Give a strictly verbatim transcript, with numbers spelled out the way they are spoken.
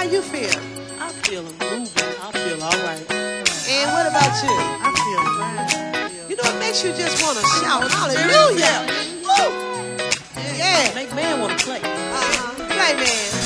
you feel? I feel moving. I feel all right. And what about you? I feel fine. You know, it makes you just want to shout, hallelujah. Woo! Yeah. Make man want to play. Uh-huh. Play, man.